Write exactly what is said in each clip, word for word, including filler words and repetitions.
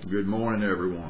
Good morning, everyone.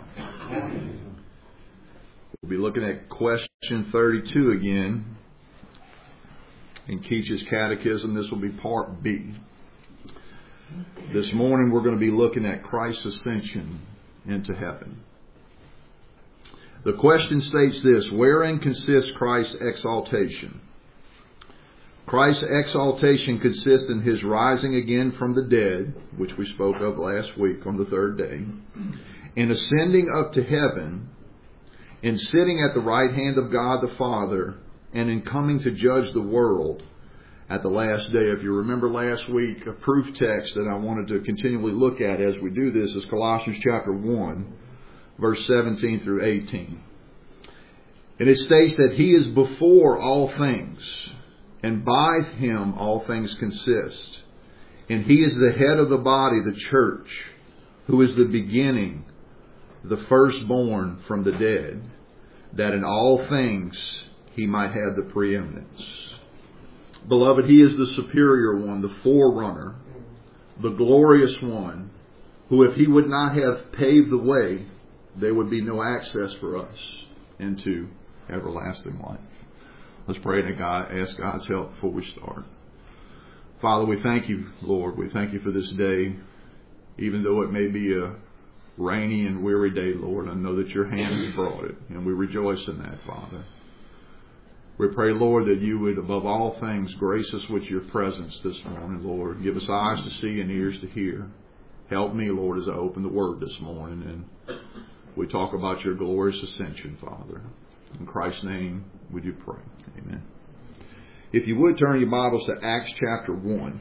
We'll be looking at question thirty-two again in Keach's Catechism. This will be part B. This morning we're going to be looking at Christ's ascension into heaven. The question states this: wherein consists Christ's exaltation? Christ's exaltation consists in His rising again from the dead, which we spoke of last week on the third day, in ascending up to heaven, in sitting at the right hand of God the Father, and in coming to judge the world at the last day. If you remember last week, a proof text that I wanted to continually look at as we do this is Colossians chapter one, verse seventeen through eighteen. And it states that He is before all things, and by Him all things consist. And He is the head of the body, the church, who is the beginning, the firstborn from the dead, that in all things He might have the preeminence. Beloved, He is the superior one, the forerunner, the glorious one, who if He would not have paved the way, there would be no access for us into everlasting life. Let's pray to God, ask God's help before we start. Father, we thank You, Lord. We thank You for this day. Even though it may be a rainy and weary day, Lord, I know that Your hand has brought it, and we rejoice in that, Father. We pray, Lord, that You would, above all things, grace us with Your presence this morning, Lord. Give us eyes to see and ears to hear. Help me, Lord, as I open the Word this morning, and we talk about Your glorious ascension, Father. In Christ's name, would You pray. Amen. If you would, turn your Bibles to Acts chapter one.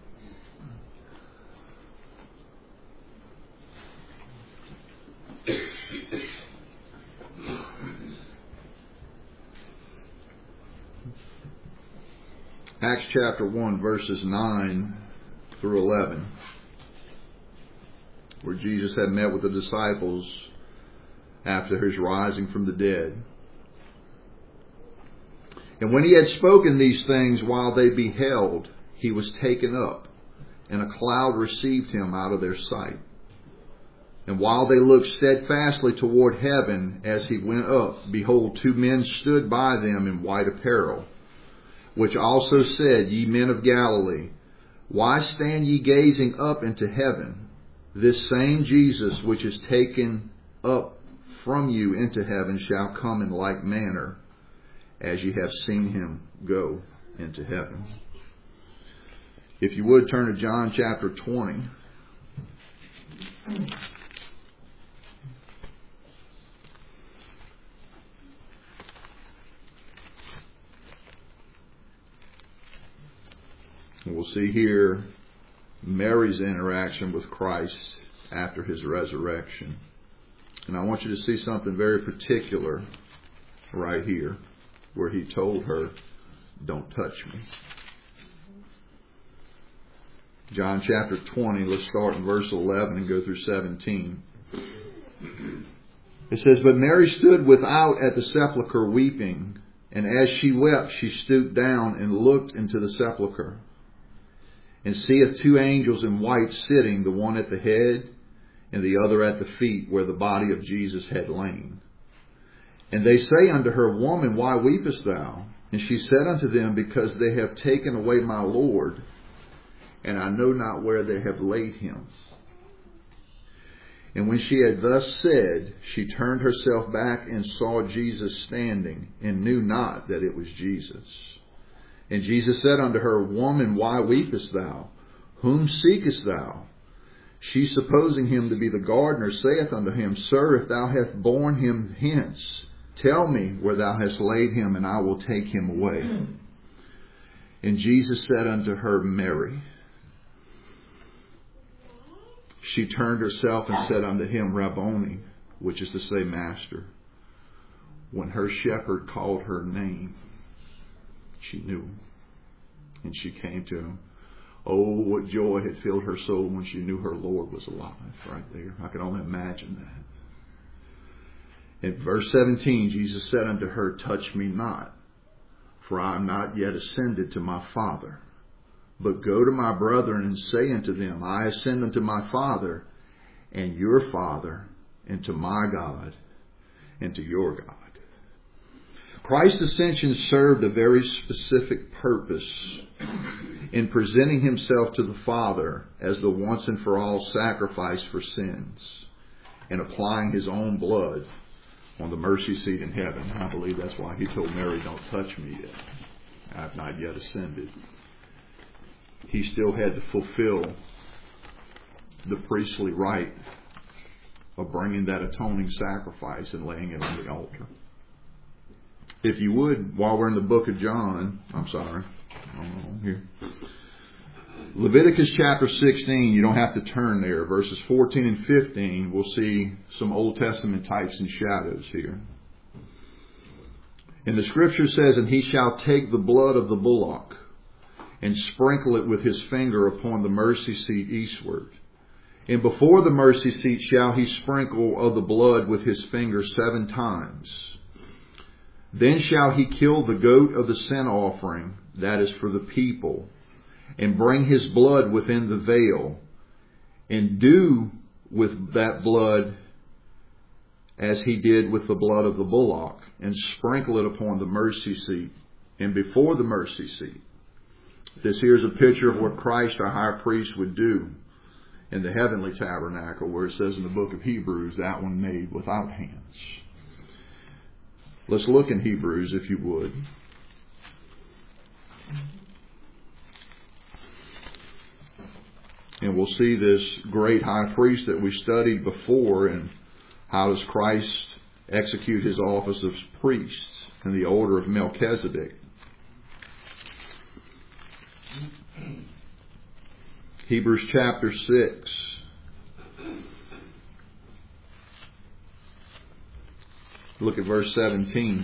Acts chapter one, verses nine through eleven, where Jesus had met with the disciples after His rising from the dead. And when He had spoken these things while they beheld, He was taken up, and a cloud received Him out of their sight. And while they looked steadfastly toward heaven as He went up, behold, two men stood by them in white apparel, which also said, Ye men of Galilee, why stand ye gazing up into heaven? This same Jesus which is taken up from you into heaven shall come in like manner as ye have seen Him go into heaven. If you would, turn to John chapter twenty. We'll see here Mary's interaction with Christ after His resurrection. And I want you to see something very particular right here, where He told her, don't touch me. John chapter twenty, let's start in verse eleven and go through seventeen. It says, But Mary stood without at the sepulchre weeping, and as she wept, she stooped down and looked into the sepulchre, and seeth two angels in white sitting, the one at the head, and the other at the feet, where the body of Jesus had lain. And they say unto her, Woman, why weepest thou? And she said unto them, Because they have taken away my Lord, and I know not where they have laid Him. And when she had thus said, she turned herself back and saw Jesus standing, and knew not that it was Jesus. And Jesus said unto her, Woman, why weepest thou? Whom seekest thou? She, supposing Him to be the gardener, saith unto Him, Sir, if thou hast borne Him hence, tell me where thou hast laid Him, and I will take Him away. And Jesus said unto her, Mary. She turned herself and said unto Him, Rabboni, which is to say, Master. When her shepherd called her name, she knew, and she came to Him. Oh, what joy had filled her soul when she knew her Lord was alive right there. I can only imagine that. In verse seventeen, Jesus said unto her, Touch me not, for I am not yet ascended to my Father. But go to my brethren and say unto them, I ascend unto my Father and your Father, and to my God, and to your God. Christ's ascension served a very specific purpose in presenting himself to the Father as the once and for all sacrifice for sins and applying his own blood on the mercy seat in heaven. I believe that's why he told Mary, don't touch me yet. I have not yet ascended. He still had to fulfill the priestly rite of bringing that atoning sacrifice and laying it on the altar. If you would, while we're in the book of John, I'm sorry, I'm here. Leviticus chapter sixteen, you don't have to turn there. Verses fourteen and fifteen, we'll see some Old Testament types and shadows here. And the scripture says, and he shall take the blood of the bullock and sprinkle it with his finger upon the mercy seat eastward. And before the mercy seat shall he sprinkle of the blood with his finger seven times. Then shall he kill the goat of the sin offering, that is for the people, and bring his blood within the veil, and do with that blood as he did with the blood of the bullock, and sprinkle it upon the mercy seat, and before the mercy seat. This here is a picture of what Christ, our high priest, would do in the heavenly tabernacle, where it says in the book of Hebrews, that one made without hands. Let's look in Hebrews, if you would. And we'll see this great high priest that we studied before, and how does Christ execute his office of priest in the order of Melchizedek. Hebrews chapter six. Look at verse seventeen.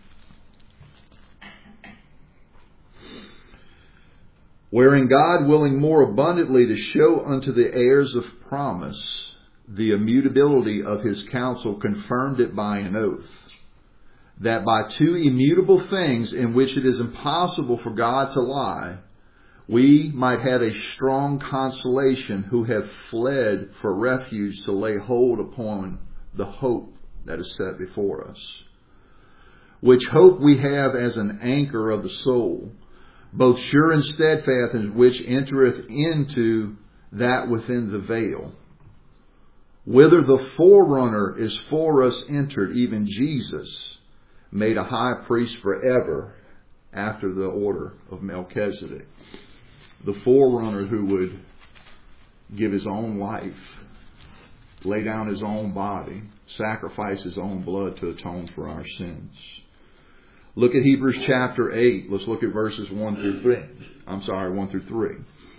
Wherein God, willing more abundantly to show unto the heirs of promise the immutability of his counsel, confirmed it by an oath, that by two immutable things in which it is impossible for God to lie, we might have a strong consolation, who have fled for refuge to lay hold upon the hope that is set before us. Which hope we have as an anchor of the soul, both sure and steadfast, and which entereth into that within the veil, whither the forerunner is for us entered, even Jesus, made a high priest forever, after the order of Melchizedek. The forerunner who would give his own life, lay down his own body, sacrifice his own blood to atone for our sins. Look at Hebrews chapter eight. Let's look at verses one through three. I'm sorry, one through three.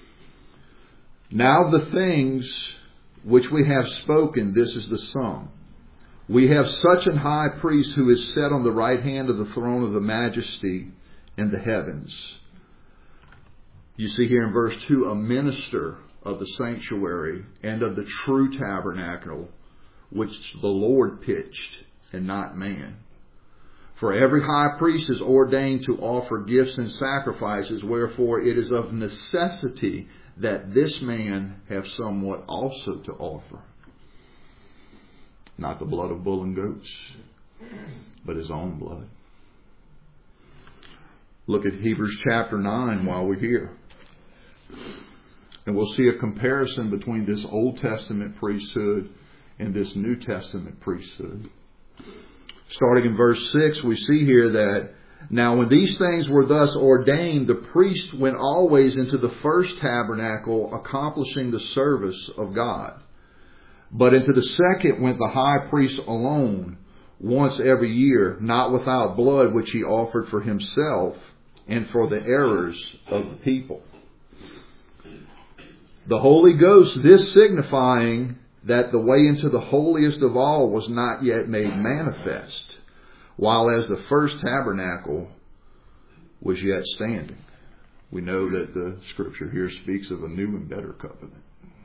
Now the things which we have spoken, this is the sum. We have such an high priest who is set on the right hand of the throne of the majesty in the heavens. You see here in verse two, a minister of the sanctuary and of the true tabernacle, which the Lord pitched and not man. For every high priest is ordained to offer gifts and sacrifices, wherefore it is of necessity that this man have somewhat also to offer. Not the blood of bull and goats, but his own blood. Look at Hebrews chapter nine while we're here. And we'll see a comparison between this Old Testament priesthood and this New Testament priesthood. Starting in verse six, we see here that, now when these things were thus ordained, the priest went always into the first tabernacle, accomplishing the service of God. But into the second went the high priest alone, once every year, not without blood, which he offered for himself and for the errors of the people. The Holy Ghost, this signifying that the way into the holiest of all was not yet made manifest, while as the first tabernacle was yet standing. We know that the scripture here speaks of a new and better covenant.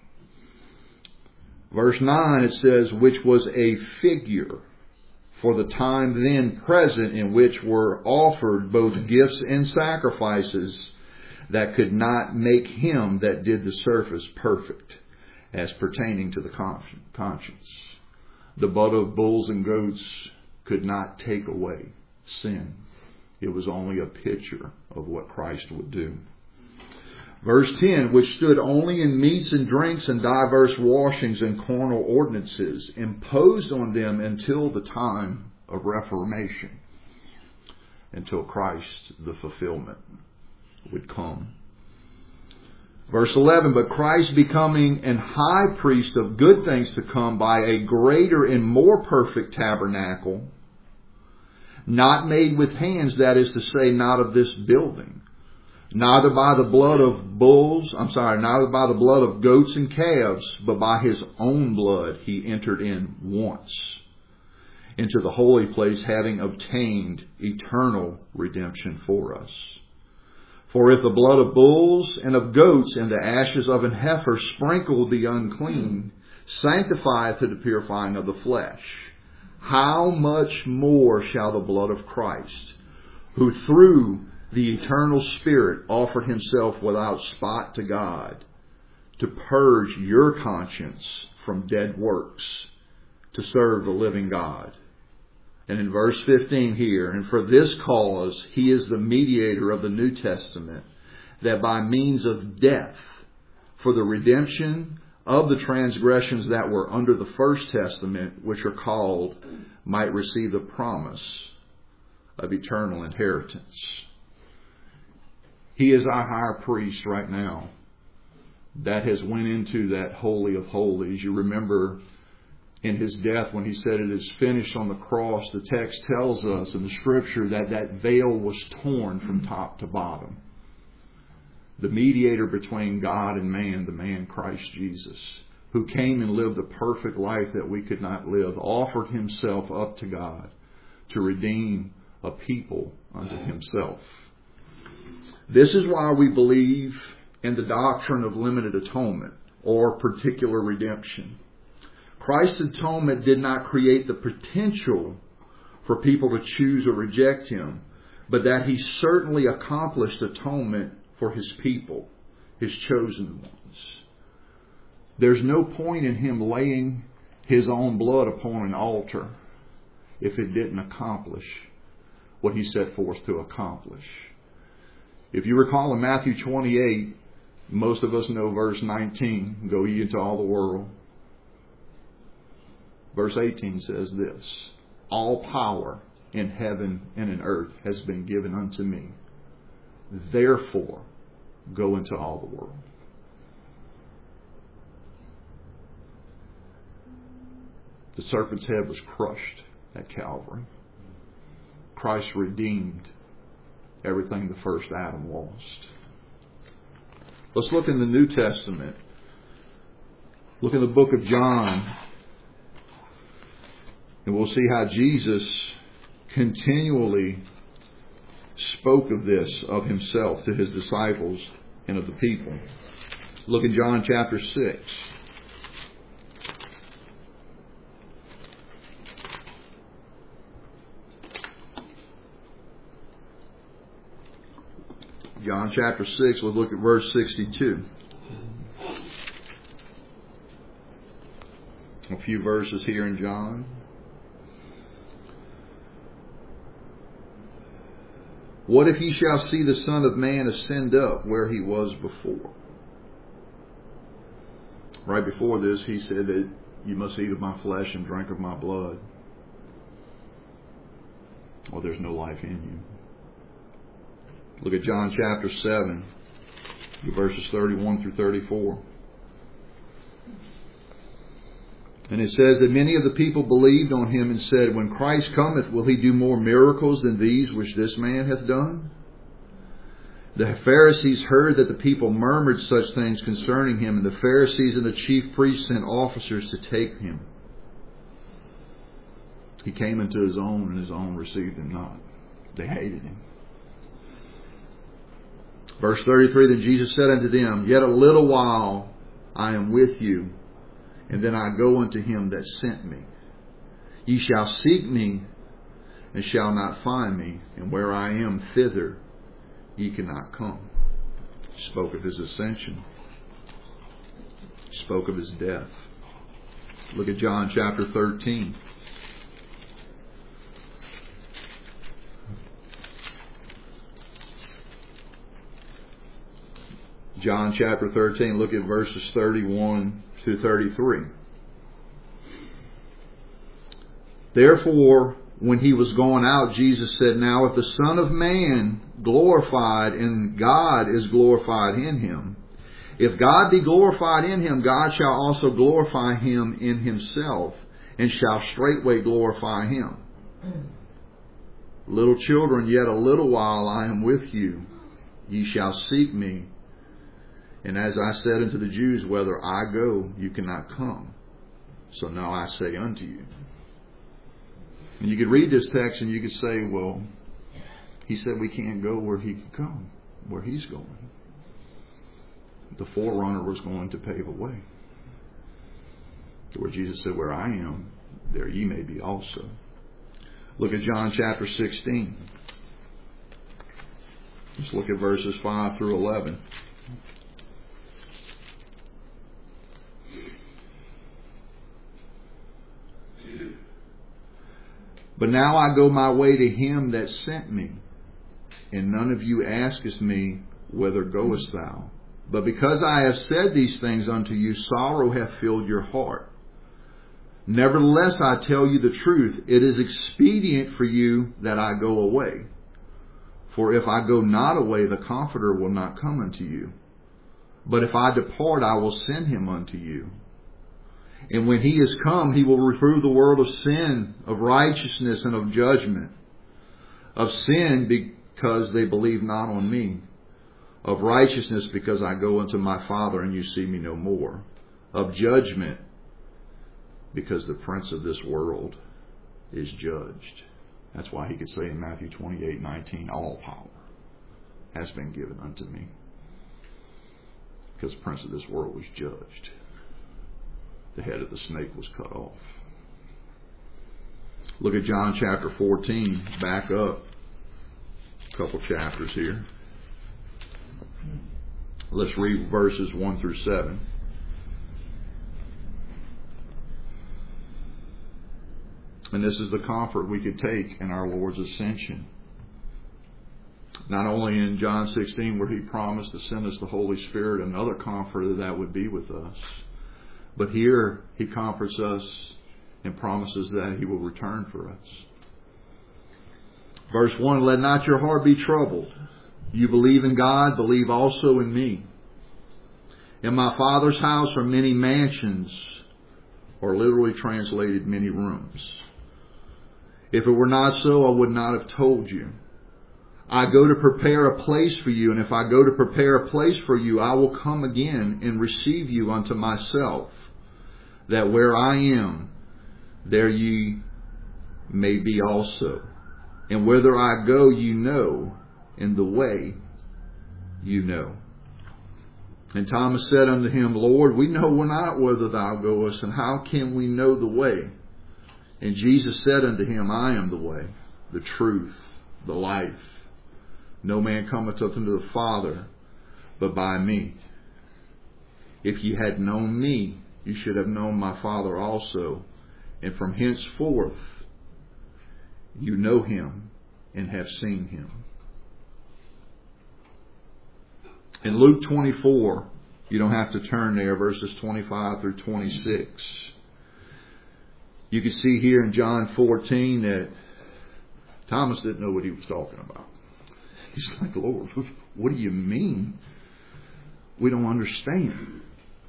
Verse nine, it says, which was a figure for the time then present, in which were offered both gifts and sacrifices that could not make him that did the service perfect. as pertaining to the conscience. The blood of bulls and goats could not take away sin. It was only a picture of what Christ would do. Verse ten, which stood only in meats and drinks and diverse washings and carnal ordinances, imposed on them until the time of Reformation, until Christ, the fulfillment, would come. Verse eleven, but Christ becoming an high priest of good things to come by a greater and more perfect tabernacle, not made with hands, that is to say, not of this building, neither by the blood of bulls, I'm sorry, neither by the blood of goats and calves, but by His own blood He entered in once into the holy place, having obtained eternal redemption for us. For if the blood of bulls and of goats and the ashes of an heifer sprinkle the unclean, sanctifieth to the purifying of the flesh, how much more shall the blood of Christ, who through the eternal Spirit offered Himself without spot to God, to purge your conscience from dead works, to serve the living God. And in verse fifteen here, and for this cause He is the mediator of the New Testament, that by means of death, for the redemption of the transgressions that were under the first testament, which are called, might receive the promise of eternal inheritance. He is our high priest right now that has went into that Holy of Holies. You remember in His death when He said it is finished on the cross, the text tells us in the Scripture that that veil was torn from top to bottom. The mediator between God and man, the man Christ Jesus, who came and lived a perfect life that we could not live, offered Himself up to God to redeem a people unto Himself. This is why we believe in the doctrine of limited atonement or particular redemption. Christ's atonement did not create the potential for people to choose or reject Him, but that He certainly accomplished atonement for His people, His chosen ones. There's no point in Him laying His own blood upon an altar if it didn't accomplish what He set forth to accomplish. If you recall in Matthew twenty-eight, most of us know verse nineteen, go ye into all the world. Verse eighteen says this, all power in heaven and in earth has been given unto me. Therefore, go into all the world. The serpent's head was crushed at Calvary. Christ redeemed everything the first Adam lost. Let's look in the New Testament. Look in the book of John. And we'll see how Jesus continually spoke of this, of Himself, to His disciples and of the people. Look in John chapter six. John chapter six, we'll look at verse sixty-two. A few verses here in John. What if ye shall see the Son of Man ascend up where He was before? Right before this, He said that you must eat of my flesh and drink of my blood, or there's no life in you. Look at John chapter seven, verses thirty-one through thirty-four. And it says that many of the people believed on Him and said, when Christ cometh, will He do more miracles than these which this man hath done? The Pharisees heard that the people murmured such things concerning Him, and the Pharisees and the chief priests sent officers to take Him. He came into His own, and His own received Him not. They hated Him. Verse thirty-three, then Jesus said unto them, yet a little while I am with you, and then I go unto Him that sent me. Ye shall seek me, and shall not find me, and where I am, thither ye cannot come. He spoke of His ascension. He spoke of His death. Look at John chapter thirteen. John chapter thirteen, look at verses thirty-one to thirty-three. Therefore, when He was going out, Jesus said, Now if the Son of Man glorified, and God is glorified in Him, if God be glorified in Him, God shall also glorify Him in Himself, and shall straightway glorify Him. Little children, yet a little while I am with you. Ye shall seek me. And as I said unto the Jews, Whither I go, you cannot come. So now I say unto you. And you could read this text and you could say, well, He said we can't go where He could go, where He's going. The forerunner was going to pave a way. Where Jesus said, Where I am, there ye may be also. Look at John chapter sixteen. Let's look at verses five through eleven. But now I go my way to Him that sent me, and none of you asketh me, Whither goest thou? But because I have said these things unto you, sorrow hath filled your heart. Nevertheless, I tell you the truth, it is expedient for you that I go away. For if I go not away, the Comforter will not come unto you. But if I depart, I will send Him unto you. And when He is come, He will reprove the world of sin, of righteousness, and of judgment. Of sin, because they believe not on me. Of righteousness, because I go unto my Father, and you see me no more. Of judgment, because the prince of this world is judged. That's why He could say in Matthew twenty-eight nineteen, all power has been given unto me. Because the prince of this world was judged. The head of the snake was cut off. Look at John chapter fourteen. Back up a couple chapters here. Let's read verses one through seven. And this is the comfort we could take in our Lord's ascension. Not only in John sixteen where He promised to send us the Holy Spirit, another comforter that would be with us. But here He comforts us and promises that He will return for us. Verse one, Let not your heart be troubled. You believe in God, believe also in me. In my Father's house are many mansions, or literally translated, many rooms. If it were not so, I would not have told you. I go to prepare a place for you, and if I go to prepare a place for you, I will come again and receive you unto myself, that where I am, there ye may be also. And whither I go, you know, and the way you know. And Thomas said unto Him, Lord, we know not whither thou goest, and how can we know the way? And Jesus said unto him, I am the way, the truth, the life. No man cometh up unto the Father, but by me. If ye had known me, you should have known my Father also. And from henceforth, you know Him and have seen Him. In Luke twenty-four, you don't have to turn there, verses twenty-five through twenty-six. You can see here in John fourteen that Thomas didn't know what he was talking about. He's like, Lord, what do you mean? We don't understand.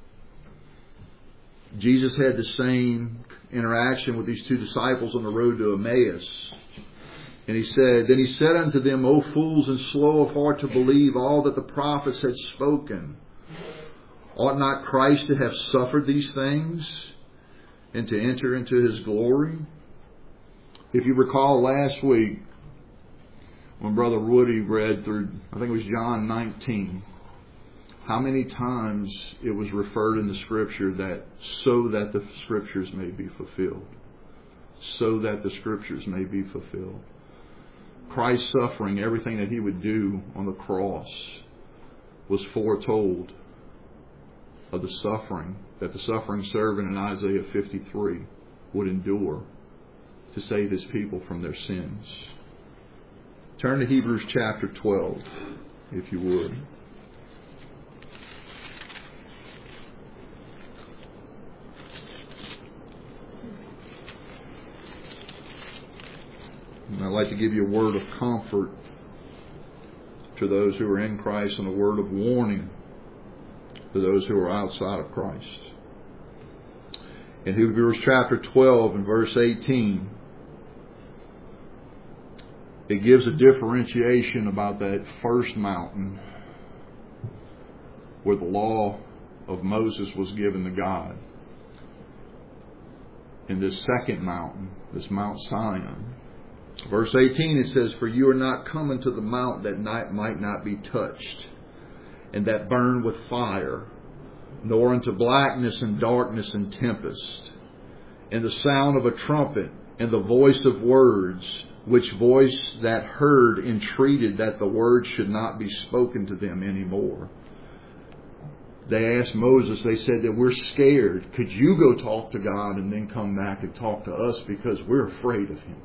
Jesus had the same interaction with these two disciples on the road to Emmaus. And he said, Then He said unto them, O fools and slow of heart to believe all that the prophets had spoken. Ought not Christ to have suffered these things and to enter into His glory? If you recall last week, when Brother Woody read through, I think it was John nineteen, how many times it was referred in the Scripture that so that the Scriptures may be fulfilled. So that the Scriptures may be fulfilled. Christ's suffering, everything that He would do on the cross, was foretold of the suffering that the suffering servant in Isaiah fifty-three would endure to save His people from their sins. Turn to Hebrews chapter twelve, if you would. And I'd like to give you a word of comfort to those who are in Christ and a word of warning to those who are outside of Christ. In Hebrews chapter twelve and verse eighteen, it gives a differentiation about that first mountain where the law of Moses was given to God. In this second mountain, this Mount Zion, verse eighteen, it says, "For you are not coming to the mount that might not be touched, and that burn with fire, nor into blackness and darkness and tempest, and the sound of a trumpet, and the voice of words, which voice that heard entreated that the word should not be spoken to them anymore." They asked Moses, they said that we're scared. Could you go talk to God and then come back and talk to us because we're afraid of Him?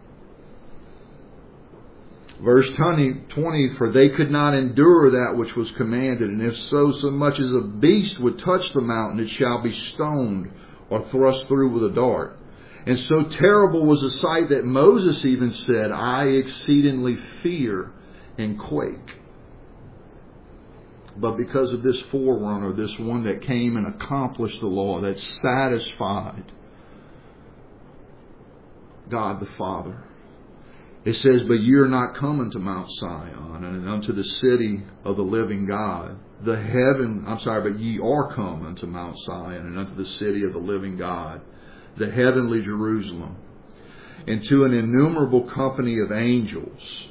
Verse twenty, "For they could not endure that which was commanded, and if so, so much as a beast would touch the mountain, it shall be stoned or thrust through with a dart. And so terrible was the sight that Moses even said, I exceedingly fear and quake." But because of this forerunner, this one that came and accomplished the law, that satisfied God the Father, it says, "But ye are not coming to Mount Zion and unto the city of the living God. The heaven, I'm sorry, but ye are come unto Mount Zion and unto the city of the living God, the heavenly Jerusalem, and to an innumerable company of angels,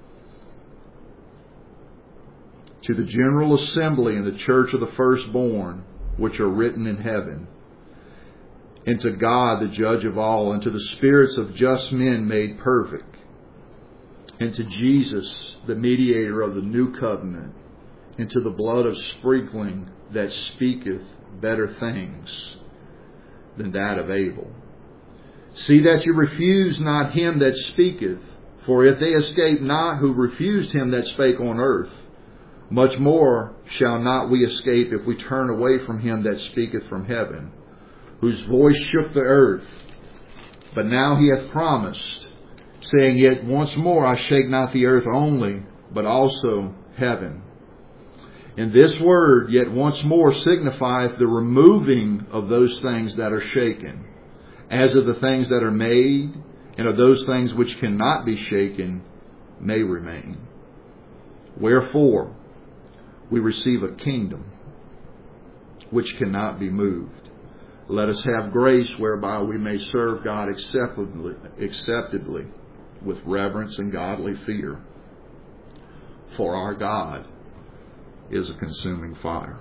to the general assembly and the church of the firstborn, which are written in heaven, and to God the judge of all, and to the spirits of just men made perfect, and to Jesus, the mediator of the new covenant, and to the blood of sprinkling that speaketh better things than that of Abel. See that you refuse not him that speaketh, for if they escape not who refused him that spake on earth, much more shall not we escape if we turn away from him that speaketh from heaven, whose voice shook the earth. But now he hath promised, saying, Yet once more I shake not the earth only, but also heaven. And this word, yet once more, signifieth the removing of those things that are shaken, as of the things that are made, and of those things which cannot be shaken may remain. Wherefore, we receive a kingdom which cannot be moved. Let us have grace whereby we may serve God acceptably, acceptably with reverence and godly fear. For our God is a consuming fire.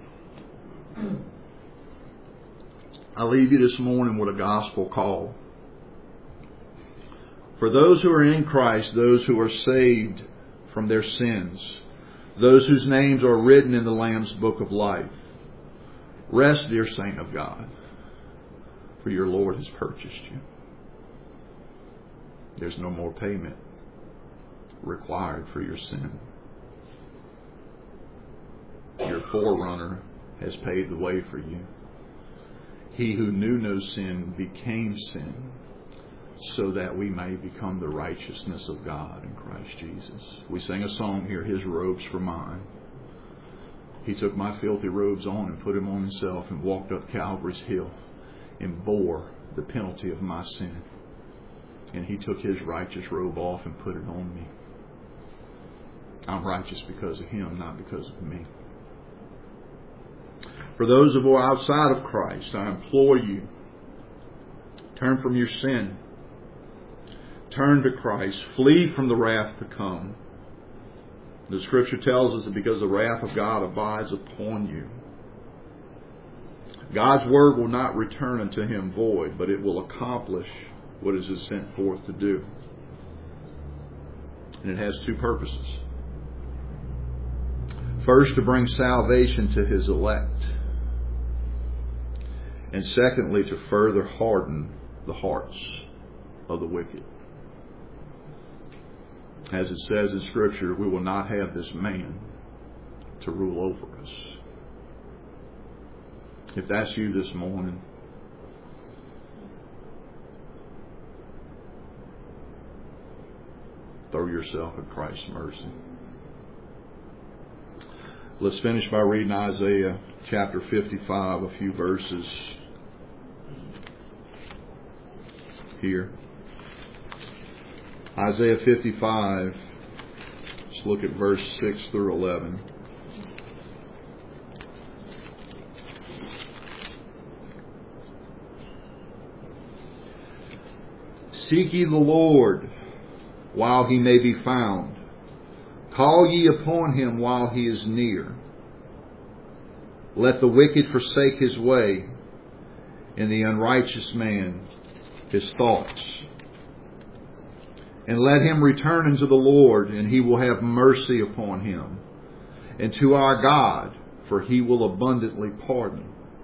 I leave you this morning with a gospel call. For those who are in Christ, those who are saved from their sins, those whose names are written in the Lamb's book of life, rest, dear saint of God, for your Lord has purchased you. There's no more payment required for your sin. Your forerunner has paved the way for you. He who knew no sin became sin, so that we may become the righteousness of God in Christ Jesus. We sing a song here, His robes for mine. He took my filthy robes on and put them on Himself and walked up Calvary's hill and bore the penalty of my sin. And He took His righteous robe off and put it on me. I'm righteous because of Him, not because of me. For those of you outside of Christ, I implore you, turn from your sin. Turn to Christ. Flee from the wrath to come. The Scripture tells us that because the wrath of God abides upon you. God's word will not return unto Him void, but it will accomplish what it is sent forth to do. And it has two purposes. First, to bring salvation to His elect. And secondly, to further harden the hearts of the wicked. As it says in Scripture, we will not have this man to rule over us. If that's you this morning, throw yourself at Christ's mercy. Let's finish by reading Isaiah chapter fifty-five, a few verses here. Isaiah fifty-five, let's look at verse six through eleven. Seek ye the Lord while he may be found. Call ye upon him while he is near. Let the wicked forsake his way, and the unrighteous man his thoughts. And let him return unto the Lord, and he will have mercy upon him, and to our God, for he will abundantly pardon.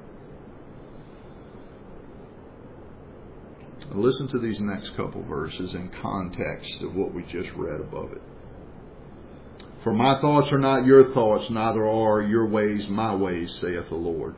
Listen to these next couple verses in context of what we just read above it. For my thoughts are not your thoughts, neither are your ways my ways, saith the Lord.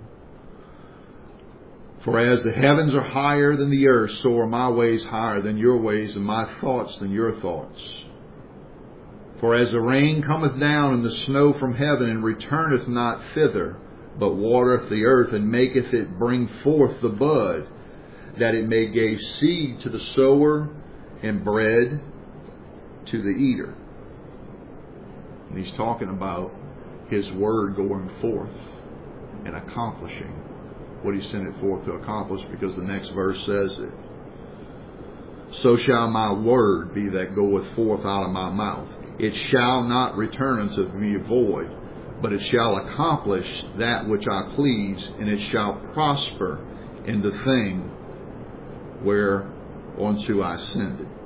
For as the heavens are higher than the earth, so are my ways higher than your ways, and my thoughts than your thoughts. For as the rain cometh down and the snow from heaven, and returneth not thither, but watereth the earth, and maketh it bring forth the bud, that it may give seed to the sower and bread to the eater. And he's talking about his word going forth and accomplishing what he sent it forth to accomplish, because the next verse says it. So shall my word be that goeth forth out of my mouth. It shall not return unto me void, but it shall accomplish that which I please, and it shall prosper in the thing whereunto I send it.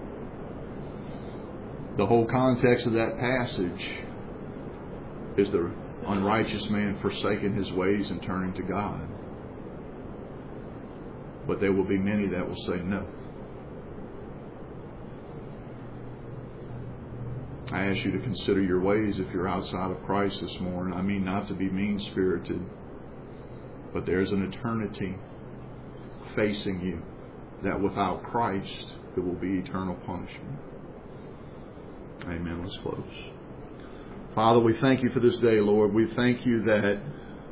The whole context of that passage is the unrighteous man forsaking his ways and turning to God. But there will be many that will say no. I ask you to consider your ways if you're outside of Christ this morning. I mean, not to be mean-spirited, but there's an eternity facing you that without Christ, it will be eternal punishment. Amen. Let's close. Father, we thank you for this day, Lord. We thank you that,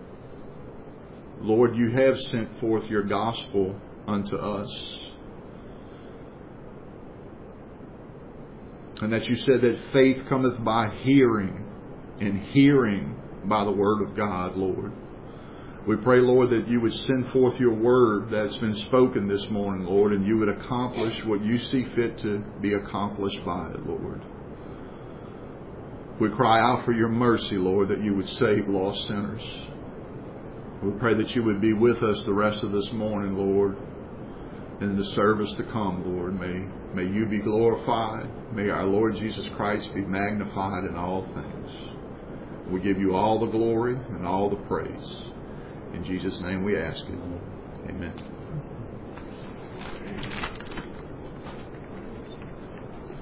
Lord, you have sent forth your gospel unto us. And that you said that faith cometh by hearing, and hearing by the word of God, Lord. We pray, Lord, that you would send forth your word that's been spoken this morning, Lord, and you would accomplish what you see fit to be accomplished by it, Lord. We cry out for your mercy, Lord, that you would save lost sinners. We pray that you would be with us the rest of this morning, Lord, and in the service to come, Lord. May, may you be glorified. May our Lord Jesus Christ be magnified in all things. We give you all the glory and all the praise. In Jesus' name we ask it. Amen.